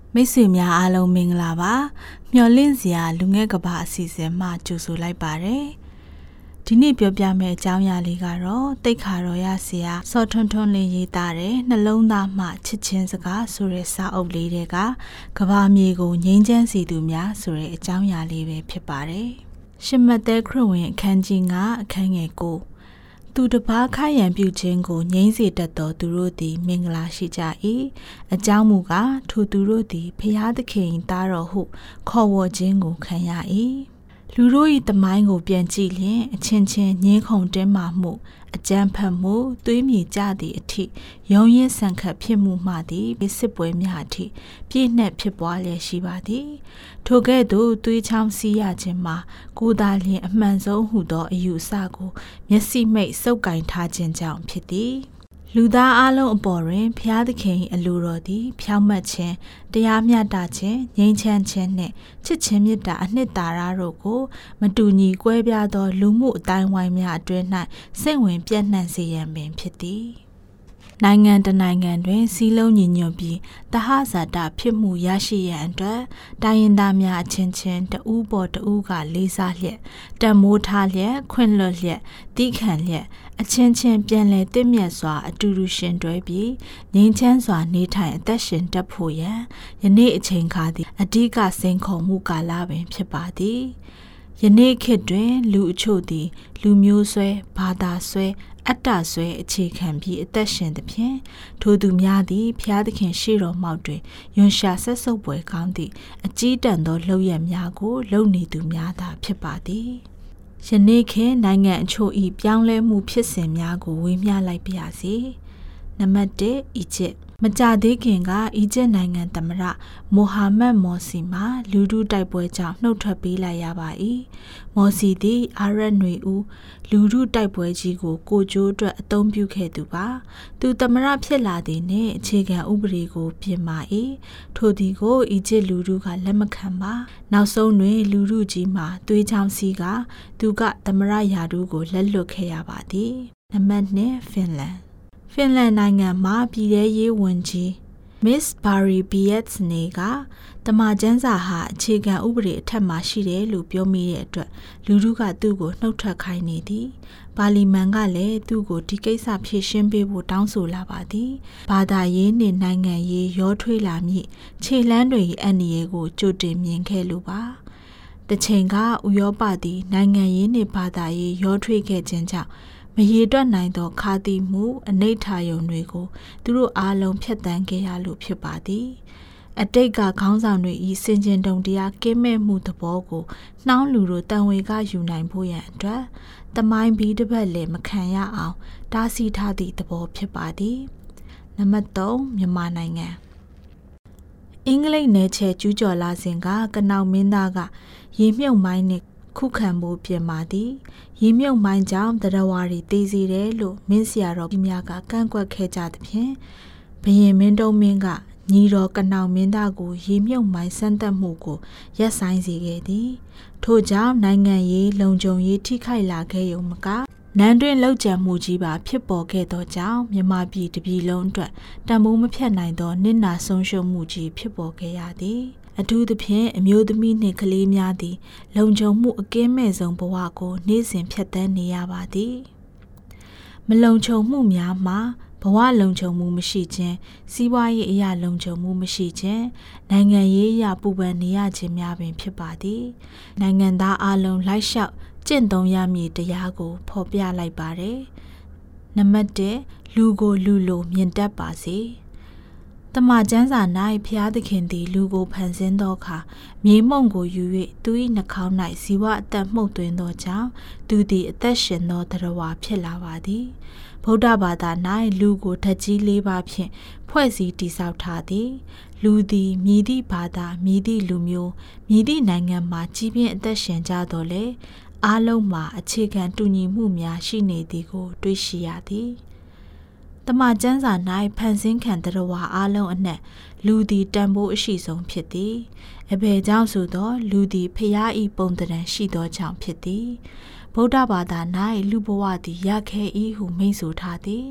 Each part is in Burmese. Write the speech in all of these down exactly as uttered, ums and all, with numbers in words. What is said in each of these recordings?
မိတ်ဆွေများအားလုံးမင်္ဂလာပါမျှော်လင့်စရာလူငယ်ကဘာအစီအစဉ်မှကြိုဆိုလိုက်ပါတယ်ဒီနေ့ပြောပြမယ့်အကြောင်းအရာလေးကတော့တိတ်ခါတော်ရဆရာစောထွန်းထွန်းလေးရေးသားတဲ့နှလုံးသားမှချစ်ချင်းစကားဆိုတဲ့စာအုပ်လေးတွေကကဘာမြေကိုငြိမ်းချမ်းစေသူများဆိုတဲ့အကြောင်းအရာလေးပဲဖြစ်ပါတယ်ရှမတ်သဲခရစ်ဝင်အခန်းကြီး၅အခန်းငယ်၉သူတစ်ပါးခရံပြုခြင်းကိုငြိမ်းစေတတ်သောသူတို့သည်မင်္ဂလာရှိကြ၏အကြောင်းမူကားထိုသူတို့သည်ဖျားသခင်သားတော်ဟုခေါ်ဝေါ်ခြင်းကိုခံရ၏လူတို့၏တမိုင်းကိုပြန်ကြည့်လျင်အချင်းချင်းငင်းခုန်တင်းမာမှုအကြမ်းဖက်မှုသွေးမြေကြသည့်အထိရုံးရင်ဆန်ခတ်ဖြစ်မှုမှသည်စစ်ပွဲများအထိပြည့်နှက်ဖြစ်ပွားလျက်ရှိပါသည်ထိုကဲ့သို့သွေးချောင်းစီးရခြင်းမှာကိုယ်သာလျှင်အမှန်ဆုံးဟုသောအယူအဆကိုမျက်စိမိတ်စုပ်ကင်ထားခြင်းကြောင့်ဖြစ်သည်လူသားအလုံးအပေါ်တွင်ဖျားသခင်၏အလိုတော်သည်ဖြောင့်မတ်ခြင်းတရားမျှတခြင်းငြိမ်းချမ်းခြင်းနှင့်ချစ်ခြင်းမေတ္တာအနှစ်သာရတို့ကိုမတူညီကွဲပြားသောလူမှုအတိုင်းဝိုင်းများအတွင်း၌စိတ်ဝင်ပြန့်နှံ့စေရန်ပင်ဖြစ်သည်နိုင်ငံတနိုင်ငံတွင်စီးလုံးညီညွတ်ပြီးတဟဇာတဖြစ်မှုရရှိရန်အတွက်တိုင်းရင်းသားများအချင်းချင်းတဦးပေါ်တဦးကလေးစားလျက်တန်မိုးထားလျက်ခွင့်လွှတ်လျက်တီးခံလျက်အချင်းချင်းပြန်လည်တင့်မြတ်စွာအတူတူရှင်တွဲပြီးငြိမ်းချမ်းစွာနေထိုင်အသက်ရှင်တတ်ဖို့ရန်ယနေ့အချိန်ခါသည်အဓိကစိန်ခေါ်မှုကာလပင်ဖြစ်ပါသည်ယနေ့ခေတ်တွင်လူအချို့သည်လူမျိုးဆွဲဘာသာဆွဲအတ္တဆွဲအခြေခံပြီးအသက်ရှင်သဖြင့်ထိုသူများသည်ဖျားသခင်ရှေ့တော်မှောက်တွင်ယွန်ရှာဆက်ဆုပ်ပွဲကောင်းသည့်အကြီးတန်းသောလှုပ်ရများကိုလုပ်နေသူများသာဖြစ်ပါသည်ယနေ့ခေတ်နိုင်ငံအချို့၏ပြောင်းလဲမှုဖြစ်စဉ်များကိုဝေမျှလိုက်ပါရစေနံပါတ်၁အီဂျစ်မကြသေးခင်ကအီဂျစ်နိုင်ငံသမ္မတမိုဟာမက်မော်စီမှလူထုတိုက်ပွဲကြောင့်နှုတ်ထွက်ပေးလိုက်ရပါ၏မော်စီသည်အာရပ်နွေဦးလူထုတိုက်ပွဲကြီးကိုကိုကျိုးအတွက်အသုံးပြုခဲ့သူပါသူသမ္မတဖြစ်လာသည်နှင့်အခြေခံဥပဒေကိုပြင်ပါ၏ထိုသည်ကိုအီဂျစ်လူထုကလက်မခံပါနောက်ဆုံးတွင်လူထုကြီးမှသွေးချောင်းစီးကသူကသမ္မတရာထူးကိုလက်လွတ်ခဲ့ရပါသည်နံပါတ်၂ဖင်လန်ဖင်လန်နိုင်ငံမှာပြည်ထရေးဝန်ကြီး Miss Barry Bietsne ကတမန်ကျန်းစာဟာအခြေခံဥပဒေအထက်မှာရှိတယ်လို့ပြောမိတဲ့အတွက်လူထုကသူ့ကိုနှုတ်ထွက်ခိုင်းနေသည်ပါလီမန်ကလည်းသူ့ကိုဒီကိစ္စဖြေရှင်းပေးဖို့တောင်းဆိုလာပါသည်ဘာသာရေးနှင့်နိုင်ငံရေးရောထွေးလာမည့်ခြေလှမ်းတွေအန္တရာယ်ကိုကြိုတင်မြင်ခဲ့လိုပါတချိန်ကဥရောပသည်နိုင်ငံရေးနှင့်ဘာသာရေးရောထွေးခဲ့ခြင်းကြောင့်မရေတွက်နိုင်သောခါတိမှုအနိဋ္ဌာယုံတွေကိုသူတို့အားလုံးဖျက်ဆီးခဲ့ရလို့ဖြစ်ပါသည်အတိတ်ကခေါင်းဆောင်တွေဤစင်ကြင်တုံတရားကင်းမဲ့မှုသဘောကိုနှောင်းလူတို့တန်ဝေကယူနိုင်ဖို့ရန်အတွက်တမိုင်းဘီတစ်ပတ်လည်းမခံရအောင်တားဆီးထားသည့်သဘောဖြစ်ပါသည်နံပါတ်၃မြန်မာနိုင်ငံအင်္ဂလိပ်နယ်ချဲကျူးကျော်လာစဉ်ကကနောက်မင်းသားကရေမြုပ်မိုင်းနှင့်ခုခံဖို့ပြင်ပါသည်ရေမြုပ်မိုင်းကြောင့်တရဝါရီတေးစီတယ်လို့မင်းဆရာတော်ကြီးများကကန့်ကွက်ခဲ့ကြသဖြင့်ဘုရင်မင်းတုံးမင်းကညီတော်ကနောက်မင်းသားကိုရေမြုပ်မိုင်းစမ်းသပ်မှုကိုရပ်ဆိုင်းစေခဲ့သည်ထို့ကြောင့်နိုင်ငံရေးလုံခြုံရေးထိခိုက်လာခဲ့ရုံမကနန်းတွင်လောက်ကျန်မှုကြီးပါဖြစ်ပေါ်ခဲ့သောကြောင့်မြန်မာပြည်တပြည်လုံးအတွက်တန်ဖိုးမဖြတ်နိုင်သောနစ်နာဆုံးရှုံးမှုကြီးဖြစ်ပေါ်ခဲ့ရသည်အထူးသဖြင့်အမျိုးသမီးနှင့်ကလေးများသည်လုံခြုံမှုအကင်းမဲ့ဆုံးဘဝကိုနေ့စဉ်ဖြတ်သန်းနေရပါသည်မလုံခြုံမှုများမှာဘဝလုံခြုံမှုမရှိခြင်းစီးပွားရေးအရာလုံခြုံမှုမရှိခြင်းနိုင်ငံရေးအရာပူပန်နေရခြင်းများပင်ဖြစ်ပါသည်နိုင်ငံသားအလုံးလိုက်လျှောက်ကျင့်သုံးရမည့်တရားကိုဖော်ပြလိုက်ပါတယ်နံပါတ်၁လူကိုလူလိုမြင်တတ်ပါစေတမန်ကျမ်းစာ၌ဖျားသခင်သည်လူကိုဖန်ဆင်းသောအခါမြေမှုန့်ကိုယူ၍သူ၏နှာခေါင်း၌ဇီဝအသက်မှုတ်သွင်းသောကြောင့်သူသည်အသက်ရှင်သောသတ္တဝါဖြစ်လာပါသည်ဗုဒ္ဓဘာသာ၌လူကိုဓာတ်ကြီးလေးပါးဖြင့်ဖွဲ့စည်းတည်ဆောက်ထားသည်လူသည်မြည်သည့်ဘာသာမြည်သည့်လူမျိုးမြည်သည့်နိုင်ငံမှာကြီးပြင်းအသက်ရှင်ကြတော်လဲအားလုံးမှာအခြေခံတူညီမှုများရှိနေသည်ကိုတွေ့ရှိရသည်တမန်ကျမ်းစာ၌ဖန်ဆင်းခံတရားဝါအားလုံးအနက်လူသည်တန်ဖိုးအရှိဆုံးဖြစ်သည်အဘယ်ကြောင့်ဆိုသောလူသည်ဖျားဤပုံတံရှိသောကြောင့်ဖြစ်သည်ဗုဒ္ဓဘာသာ၌လူဘဝသည်ရခဲ၏ဟုမိန့်ဆိုထားသည်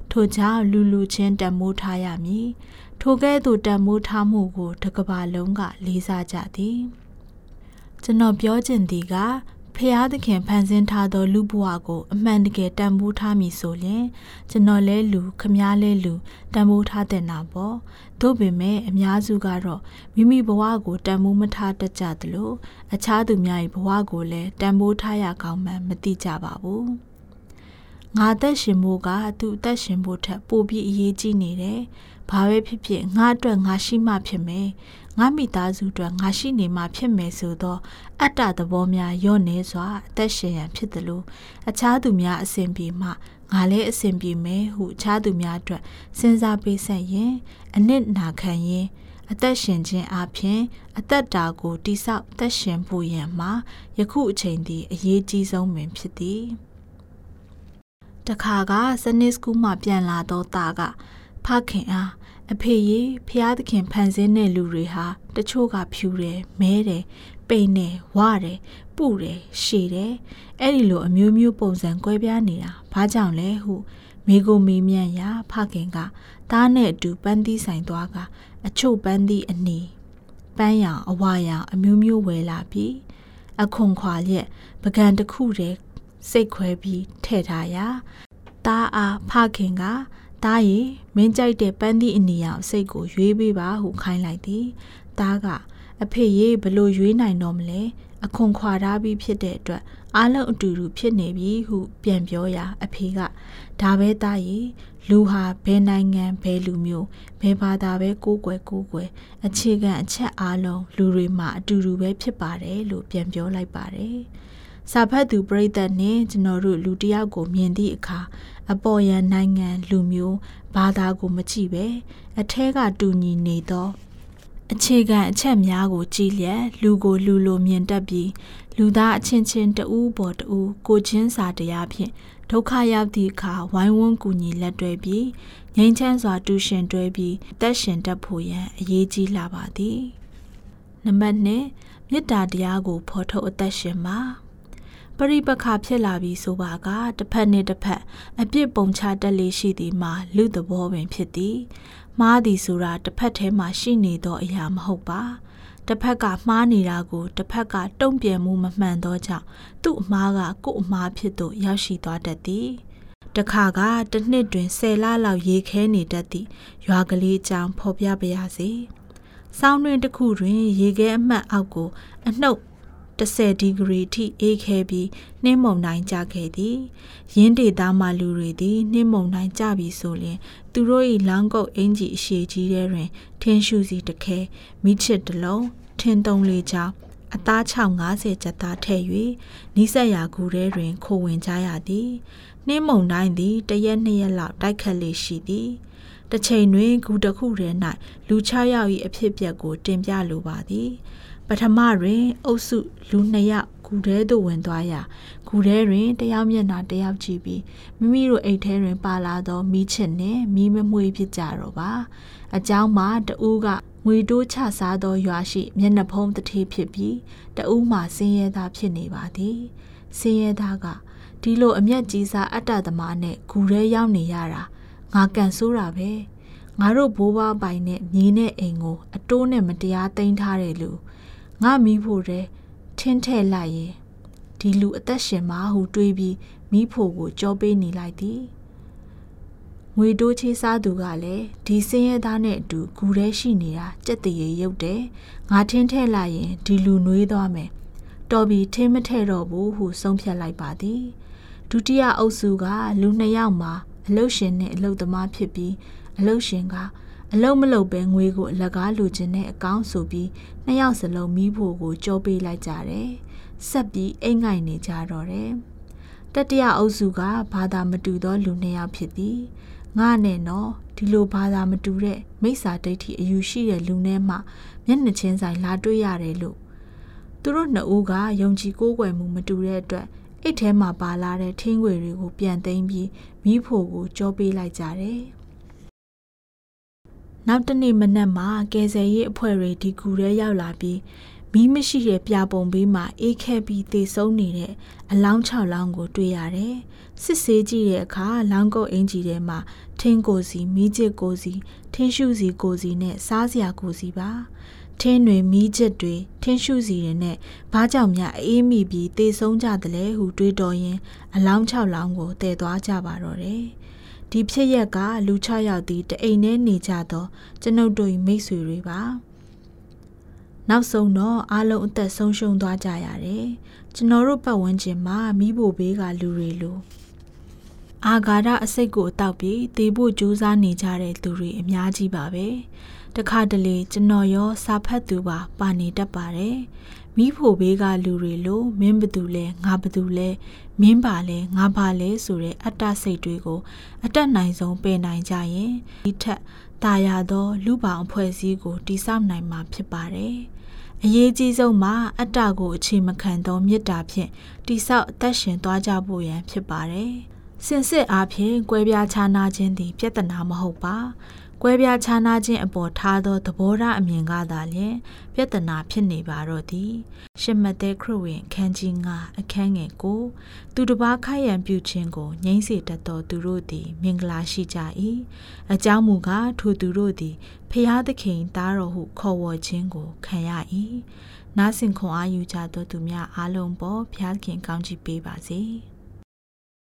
ထို့ကြောင့်လူလူချင်းတန်မိုးထားရမည်ထိုကဲ့သို့တန်မိုးထားမှုကိုတစ်ကမ္ဘာလုံးကလေးစားကြသည်ကျွန်တော်ပြောချင်သည်ကဖျားသခင်ဖန်ဆင်းထားသောလူဘဝကိုအမှန်တကယ်တန်ဖိုးထားမည်ဆိုရင်ကျွန်တော်လဲလူခမားလဲလူတန်ဖိုးထားတဲ့နာပေါ့သို့ပေမဲ့အများစုကတော့မိမိဘဝကိုတန်ဖိုးမထားတတ်ကြသလိုအခြားသူများ၏ဘဝကိုလည်းတန်ဖိုးထားရကောင်းမှမသိကြပါဘူးငါသက်ရှင်ဖို့ကသူ့အသက်ရှင်ဖို့ထက်ပိုပြီးအရေးကြီးနေတယ်ဘာပဲဖြစ်ဖြစ်ငါအတွက်ငါရှိမှဖြစ်မယ်ငါမိသားစုအတွက်ငါရှိနေမှဖြစ်မယ်ဆိုတော့အတ္တသဘောများရော့နေစွာအသက်ရှင်ရန်ဖြစ်တယ်လို့အခြားသူများအစဉ်ပြေမှငါလည်းအစဉ်ပြေမယ်ဟုအခြားသူများအတွက်စဉ်းစားပေးဆက်ရင်အနစ်နာခံရင်အသက်ရှင်ခြင်းအပြင်အသက်တာကိုတိဆောက်အသက်ရှင်ဖို့ရန်မှာယခုအချိန်သည်အရေးကြီးဆုံးပင်ဖြစ်သည်တခါကစနစ်စကူးမှပြန်လာတော့တာကဖခင်အားအဖေရေဖျားသခင်ဖန်ဆင်းတဲ့လူတွေဟာတချို့ကဖြူတယ်မဲတယ်ပိန်တယ်ဝတယ်ပူတယ်ရှည်တယ်အဲ့ဒီလိုအမျိုးမျိုးပုံစံကွဲပြားနေတာဘာကြောင့်လဲဟုမိကိုမေးမြန်းရာဖခင်ကသားနဲ့အတူပန်းသီးဆိုင်သွားကအချို့ပန်းသီးအနီပန်းရောင်အဝါရောင်အမျိုးမျိုးဝယ်လာပြီးအခွန်ခွာလျက်ပကံတစ်ခုတည်းစိတ်ခွဲပြီးထည့်ထားရာသားအားဖခင်ကသားရီမင်းကြိုက်တဲ့ပန်းသီးအနီရောင်စိတ်ကိုရွေးပေးပါဟုခိုင်းလိုက်သည်သားကအဖေရေဘလို့ရွေးနိုင်တော့မလဲအခွန်ခွာထားပြီးဖြစ်တဲ့အတွက်အားလုံးအတူတူဖြစ်နေပြီဟုပြန်ပြောရာအဖေကဒါပဲသားရီလူဟာဘယ်နိုင်ငံဘယ်လူမျိုးဘယ်ဘာသာပဲကိုးကွယ်ကိုးကွယ်အခြေခံအချက်အားလုံးလူတွေမှာအတူတူပဲဖြစ်ပါတယ်လို့ပြန်ပြောလိုက်ပါတယ်စာဖတ်သူပရိသတ်နဲ့ကျွန်တော်တို့လူတယောက်ကိုမြင်သည့်အခါအပေါ်ယံနိုင်ငံလူမျိုးဘာသာကိုမကြည့်ပဲအထဲကတူညီနေသောအခြေခံအချက်များကိုကြည့်လျက်လူကိုလူလိုမြင်တတ်ပြီးလူသားအချင်းချင်းတဦးပေါ်တဦးကိုချင်းစာတရားဖြင့်ဒုက္ခရောက်သည့်အခါဝိုင်းဝန်းကူညီလက်တွဲပြီးငြိမ်းချမ်းစွာတူရှင်တွဲပြီးအသက်ရှင်တတ်ဖို့ရန်အရေးကြီးလာပါသည်နံပါတ်နှစ်မေတ္တာတရားကိုဖော်ထုတ်အသက်ရှင်ပါပရိပခါဖြစ်လာပြီးဆိုပါကတစ်ဖက်နဲ့တစ်ဖက်အပြစ်ပုံချတက်လေရှိသည်မှာလူသဘောပင်ဖြစ်သည်မှားသည်ဆိုတာတစ်ဖက်ထဲမှာရှိနေသောအရာမဟုတ်ပါတစ်ဖက်ကမှားနေတာကိုတစ်ဖက်ကတုံ့ပြန်မှုမမှန်သောကြောင့်သူ့အမှားကကို့အမှားဖြစ်သို့ရောက်ရှိသွားတတ်သည်တခါကတစ်နှစ်တွင်ဆယ်လလောက်ရေခဲနေတတ်သည့်ရွာကလေးအကြောင်းဖော်ပြပါရစေစောင်းတွင်တစ်ခုတွင်ရေခဲအမှတ်အောက်ကိုအနှုတ်tenဒီဂရီထိအေးခဲပြီးနှင်းမုန်တိုင်းကျခဲ့သည်ရင်းဒေသမှလူတွေသည်နှင်းမုန်တိုင်းကျပြီးဆိုလျှင်သူတို့၏လောင်းကုတ်အင်ကြီးအရှည်ကြီးထဲတွင်ထင်းရှူစီတစ်ခဲမိချစ်တစ်လုံးထင်းသုံးလေးချောင်းအသား၆၅၀ကျပ်သားထည့်၍နီးစပ်ရာကူထဲတွင်ခိုဝင်ကြရသည်နှင်းမုန်တိုင်းသည်တရက်နှစ်ရက်လောက်တိုက်ခတ်လေရှိသည်တစ်ချိန်တွင်ဂူတစ်ခုထဲ၌လူ၆ယောက်၏အဖြစ်အပျက်ကိုတင်ပြလိုပါသည်ပထမတွင်အုပ်စုလူနှစ်ယောက်ဂူထဲသို့ဝင်သွားရာဂူထဲတွင်တယောက်မျက်နှာတယောက်ကြည့်ပြီးမိမိတို့အိတ်ထဲတွင်ပါလာသောမီးချစ်နှင့်မီးမမွှေးဖြစ်ကြတော့ပါအကြောင်းမှာတဦးကငွေတိုးချစားသောရွာရှိမျက်နှာဖုံးတထေးဖြစ်ပြီးတဦးမှဆင်းရဲသားဖြစ်နေပါသည်ဆင်းရဲသားကဒီလိုအမျက်ကြီးစားအတ္တသမားနဲ့ဂူထဲရောက်နေရတာငါကန်ဆိုးတာပဲငါတို့ဘိုးဘွားပိုင်နဲ့မြေနဲ့အိမ်ကိုအတိုးနဲ့မတရားသိမ်းထားတယ်လို့ငါမီးဖို့တဲ့ထင်းထဲ့လိုက်ရင်ဒီလူအသက်ရှင်မှာဟုတွေးပြီးမီးဖို့ကိုကြောပေးနေလိုက်သည်ငွေတိုးချေးစားသူကလည်းဒီစင်းရဲသားနဲ့အတူဂူထဲရှိနေတာကြက်တရေရုပ်တယ်ငါထင်းထဲ့လိုက်ရင်ဒီလူနှွေးသွားမယ်တော်ပြီထင်းမထဲ့တော့ဘူးဟုဆုံးဖြတ်လိုက်ပါသည်ဒုတိယအုပ်စုကလူနှစ်ယောက်မှာအလုရှင်နဲ့အလုသမားဖြစ်ပြီးအလုရှင်ကအလုံးမလုံးပဲငွေကိုအလကားလူချင်းနဲ့အကောင်းဆိုပြီးနှစ်ယောက်စလုံးမီးဖို့ကိုကြောပေးလိုက်ကြတယ်။ဆက်ပြီးအိမ်ငိုက်နေကြတော့တယ်။တတိယအုပ်စုကဘာသာမတူသောလူနှစ်ယောက်ဖြစ်သည်။ငါနဲ့နော်ဒီလိုဘာသာမတူတဲ့မိစ္ဆာဒိဋ္ဌိအယူရှိတဲ့လူနဲ့မှမျက်နှာချင်းဆိုင်လာတွေ့ရတယ်လို့သူတို့နှစ်ဦးကယုံကြည်ကိုးကွယ်မှုမတူတဲ့အတွက်အိတ်ထဲမှာပါလာတဲ့ထင်းငွေတွေကိုပြန်သိမ်းပြီးမီးဖို့ကိုကြောပေးလိုက်ကြတယ်။နောက်တနေ့မနက်မှာကယ်ဆယ်ရေးအဖွဲ့တွေဒီကူထဲရောက်လာပြီးမီးမရှိတဲ့ပြပုံဘေးမှာအေးခဲပြီးသေဆုံးနေတဲ့အလောင်း၆လောင်းကိုတွေ့ရတယ်။စစ်ဆေးကြည့်တဲ့အခါလောင်းကုတ်အင်ကြီးထဲမှာထင်းကိုစီမီးကျစ်ကိုစီထင်းရှုစီကိုစီနဲ့စားစရာကိုစီပါထင်းတွေမီးကျစ်တွေထင်းရှုစီတွေနဲ့ဘာကြောင့်များအေးမိပြီးသေဆုံးကြတယ်လဲဟုတွေးတော်ရင်အလောင်း၆လောင်းကိုတည်သွားကြပါတော့တယ်။ဒီဖြစ်ရက်ကလူ၆ယောက်ဒီတအိမ်ထဲနေကြတော့ကျွန်ုပ်တို့မိတ်ဆွေတွေပါနောက်ဆုံးတော့အားလုံးအသက်ဆုံးရှုံးသွားကြရတယ်ကျွန်တော်တို့ပတ်ဝန်းကျင်မှာမိဖို့ဘေးကလူတွေလိုအာဃာတအစိတ်ကိုတောက်ပြီးတေးဖို့ကြိုးစားနေကြတဲ့သူတွေအများကြီးပါပဲတခါတလေကျွန်တော်ရောစာဖတ်သူပါပါနေတတ်ပါတယ်မိဖို့ဘေးကလူတွေလိုမင်းဘသူလဲငါဘသူလဲမင်းပါလဲငါပါလဲဆိုတဲ့အတ္တစိတ်တွေကိုအတက်နိုင်ဆုံးပယ်နိုင်ကြရင်ဒီထက်တာယာသောလူပောင်အဖွဲ့အစည်းကိုတည်ဆောက်နိုင်မှာဖြစ်ပါတယ်အရေးကြီးဆုံးမှာအတ္တကိုအခြေမခံသောမေတ္တာဖြင့်တည်ဆောက်အသက်ရှင်သွားကြဖို့ရန်ဖြစ်ပါတယ်စင်စစ်အားဖြင့်ကွဲပြားခြားနာခြင်းသည်ပြဿနာမဟုတ်ပါကွဲပြားခြားနာခြင်းအပေါ်ထားသောသဘောထားအမြင်ကသာလျှင်ပြဿနာဖြစ်နေပါတော့သည်ရှမသက်ခရစ်ဝင်ခန်းကြီးငါအခန်းငယ်ကိုသူတစ်ပါးခိုက်ရန်ပြုခြင်းကိုငြိမ့်စေတတ်သောသူတို့သည်မင်္ဂလာရှိကြ၏အကြောင်းမူကားထိုသူတို့သည်ဖျားသခင်သားတော်ဟုခေါ်ဝေါ်ခြင်းကိုခံရ၏နားဆင်ခွန်အားယူကြသောသူများအားလုံးပေါ်ဖျားသခင်ကောင်းချီးပေးပါစေ